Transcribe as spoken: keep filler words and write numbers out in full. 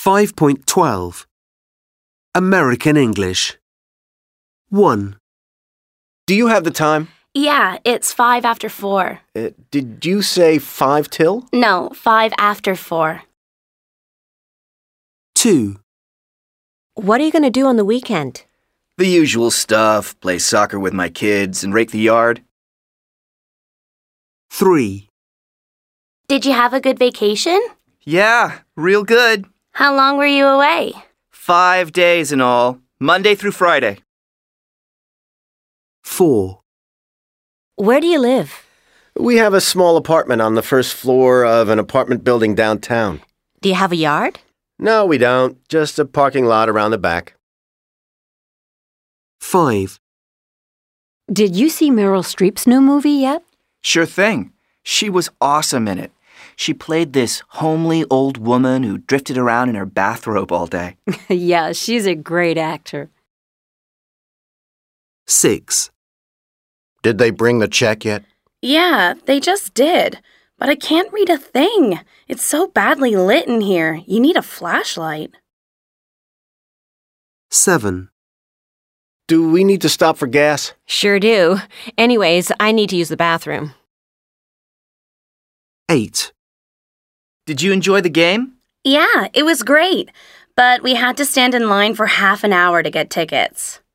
five point twelve. American English. one. Do you have the time? Yeah, it's five after four. Uh, did you say five till? No, five after four. two. What are you going to do on the weekend? The usual stuff, play soccer with my kids and rake the yard. three. Did you have a good vacation? Yeah, real good. How long were you away? Five days in all, Monday through Friday. four. Where do you live? We have a small apartment on the first floor of an apartment building downtown. Do you have a yard? No, we don't. Just a parking lot around the back. five. Did you see Meryl Streep's new movie yet? Sure thing. She was awesome in it. She played this homely old woman who drifted around in her bathrobe all day. Yeah, she's a great actor. six. Did they bring the check yet? Yeah, they just did. But I can't read a thing. It's so badly lit in here. You need a flashlight. seven. Do we need to stop for gas? Sure do. Anyways, I need to use the bathroom. eight. Did you enjoy the game? Yeah, it was great. But we had to stand in line for half an hour to get tickets.